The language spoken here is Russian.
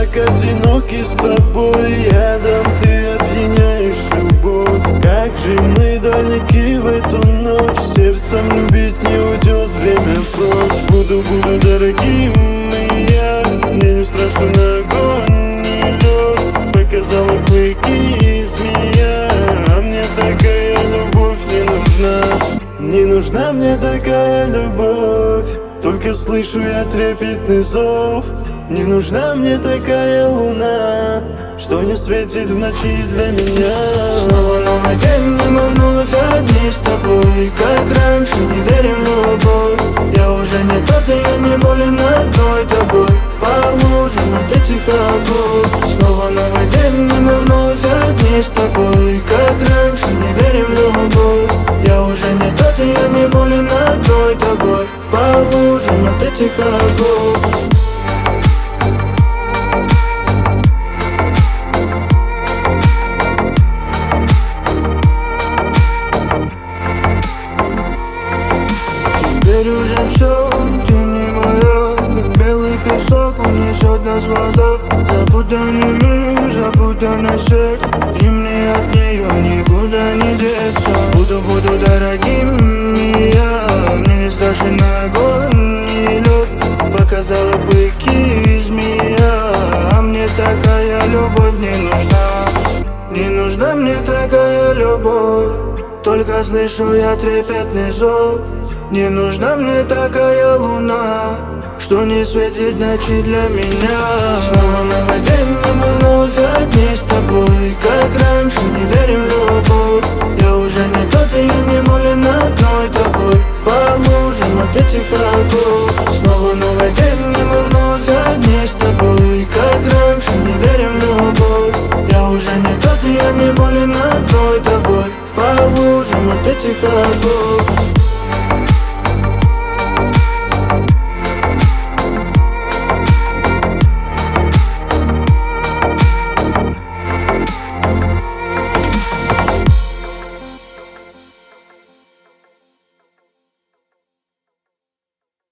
так одиноки с тобой рядом. Ты опьяняешь любовь. Как же мы далеки в эту ночь. Сердцем любить не уйдет время прочь. Буду дорогим и я. Мне не страшен огонь и лед. Показала клыки змея. А мне такая любовь не нужна. Не нужна мне такая любовь. Только слышу я трепетный зов. Не нужна мне такая луна, что не светит в ночи для меня. Снова новый день, и мы вновь одни с тобой. Как раньше, не верим в любовь. Я уже не тот, и я не болен одной тобой. По лужам от этих огней. Снова новый день, и мы вновь одни с тобой. Как раньше, не верим в любовь. Я уже не тот, и я не болен одной тобой. По лужам от этих огней. Теперь уже все, ты не моя. Как белый песок унесет нас вода. Запутанный мир, запутанное сердце. И мне от нее никуда не деться. Буду дорогим и я. Мне не страшен огонь и лед. Показала клыки змея. А мне такая любовь не нужна. Не нужна мне такая любовь. Только слышу я трепетный зов. Не нужна мне такая луна, что не светит ночи для меня. Снова новый день, и мы вновь одни с тобой. Как раньше, не верим в любовь. Я уже не тот, и я не молен от